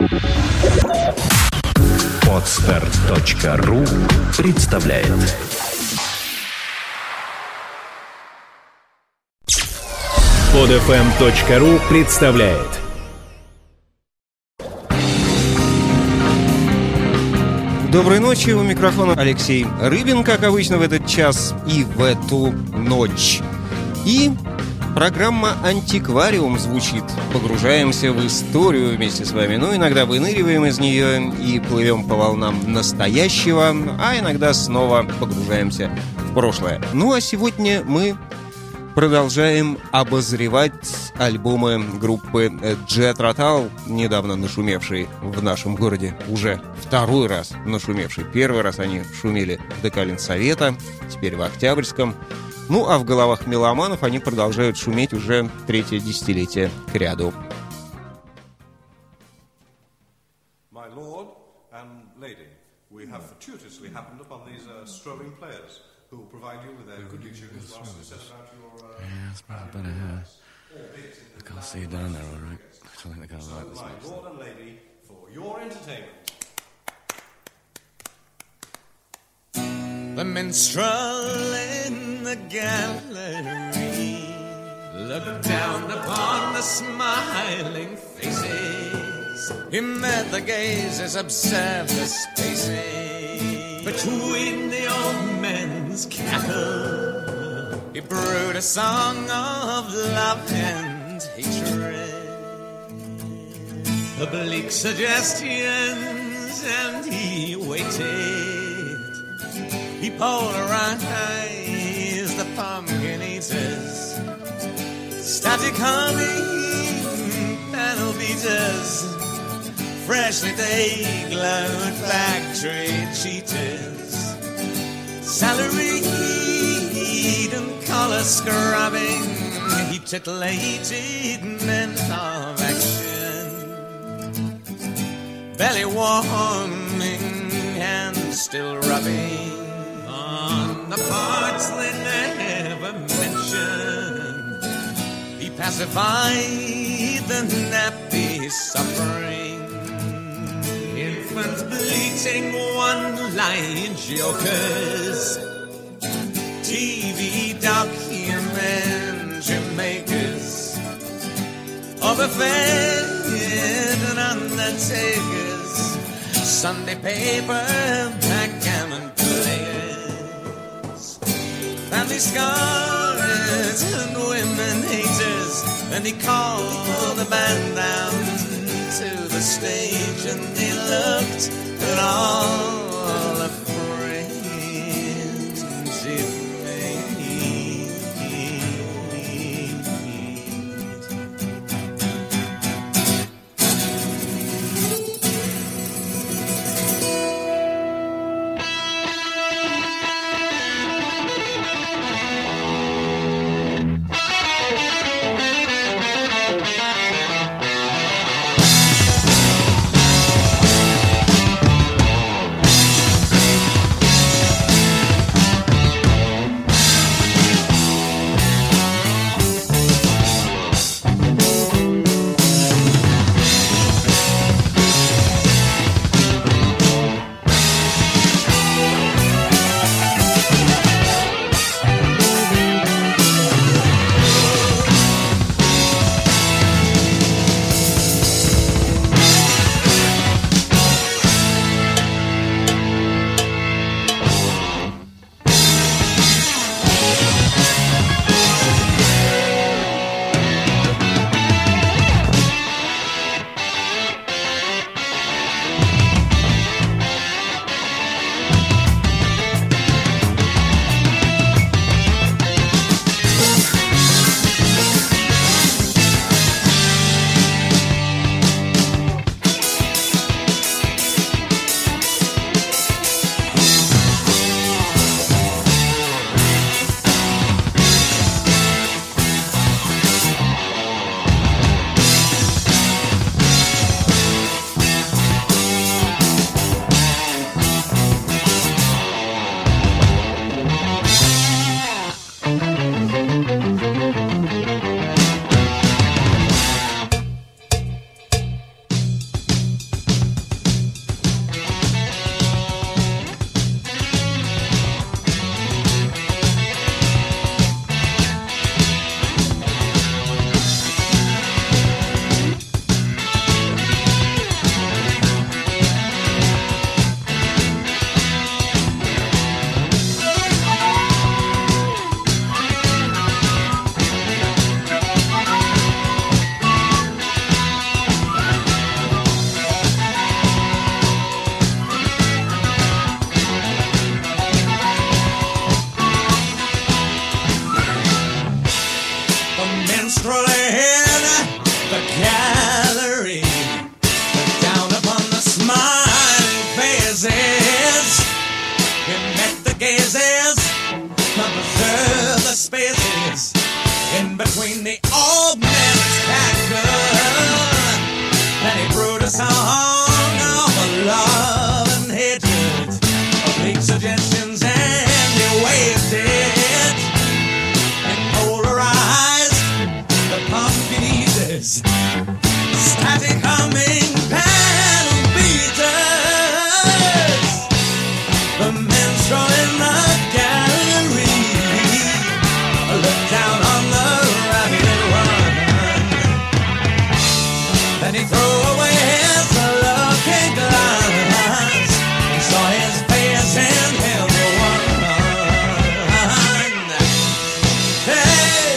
Podster.ru представляет. Podfm.ru представляет. Доброй ночи, у микрофона Алексей Рыбин, как обычно в этот час и в эту ночь. И программа «Антиквариум» звучит. Погружаемся в историю вместе с вами, но иногда выныриваем из нее и плывем по волнам настоящего, а иногда снова погружаемся в прошлое. Ну а сегодня мы продолжаем обозревать альбомы группы Jet Rotal, недавно нашумевшей в нашем городе, уже второй раз нашумевшей. Первый раз они шумели в ДК Ленсовета, теперь в Октябрьском. Ну а в головах меломанов они продолжают шуметь уже третье десятилетие кряду. My lord and lady, we have fortuitously happened upon these strolling players who will provide you with their goodly tunes whilst you set about your... Yeah, that's probably better here. Look, I'll see you down there, all right? I don't think they're going to like this my much. lord and lady, for your entertainment. The minstrel in the gallery looked down upon the smiling faces. He met the gazes, observed the spaces between the old men's cattle. He brewed a song of love and hatred, oblique suggestions, and he waited. He polarized the pumpkin eaters, static humming panel beaters, freshly day-glowed factory cheaters, salaried and collar scrubbing. He titillated men of action, belly warming and still rubbing on the parts they never mentioned. He pacified the nappy suffering, infants bleating one-line jokers, TV documentary makers, overfed and undertakers, Sunday paper backgammon players, family scars and women haters. And he called the band down to the stage, and he looked at all the friends he made. between the old man's catgut and he brewed a song of love and hatred, of bleak suggestions, and he waved it and polarized the pumpkin eaters, static humming panel beaters, the minstrel in the gallery looked down on the rabbit run. Then he threw away his looking glass, he saw his face in everyone. Hey,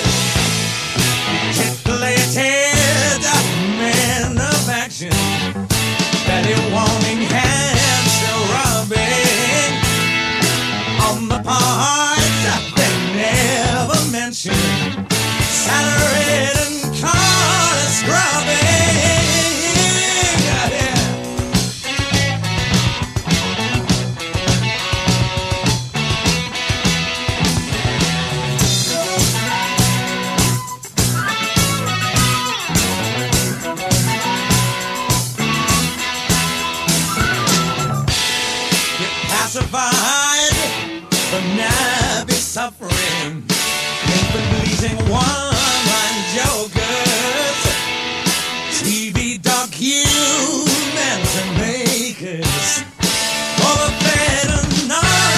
titillated man of action, belly warming, hands still rubbing on the parts they never mentioned, salaried and corner scrubbing. Yeah. Get pacified the nabby suffering, infant pleasing one-line jokers, TV documentary makers, overfed and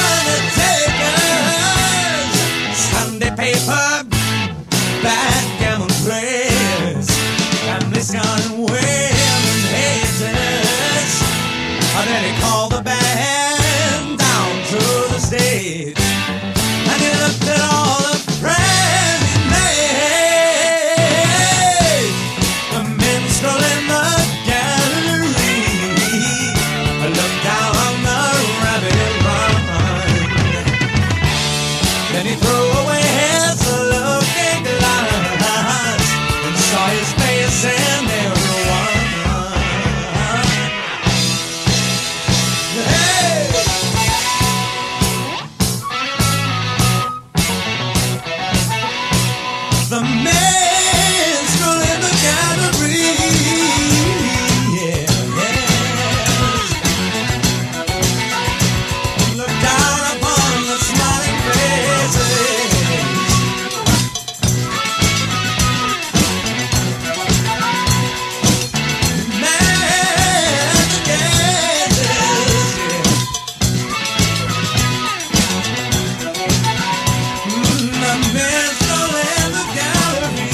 undertakers, Sunday paper backgammon players, family scarring women haters. Then he called the band down to the stage, and he looked at all the friends he made. The minstrel in the gallery looked down on the rabbit run. Then he threw away his looking glass and saw his face in everyone. The minstrel in the gallery, yeah, look down upon the smiling faces, magic gazes, the minstrel in the gallery.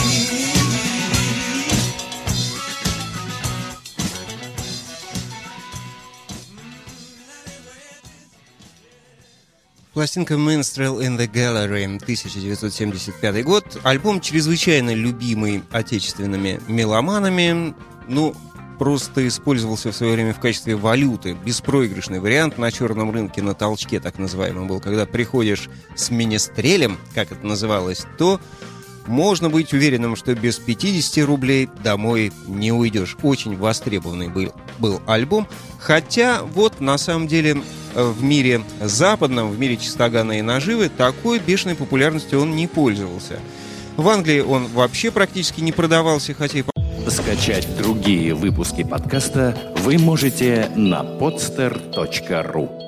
Пластинка Minstrel in the Gallery, 1975 год. Альбом чрезвычайно любимый отечественными меломанами. Ну, просто использовался в свое время в качестве валюты. Беспроигрышный вариант на черном рынке, на толчке так называемый был. Когда приходишь с министрелем, как это называлось, то можно быть уверенным, что без 50 рублей домой не уйдешь. Очень востребованный был альбом. Хотя вот на самом деле в мире западном, в мире чистогана и наживы такой бешеной популярностью он не пользовался. В Англии он вообще практически не продавался, хотя и... Скачать другие выпуски подкаста вы можете на podster.ru.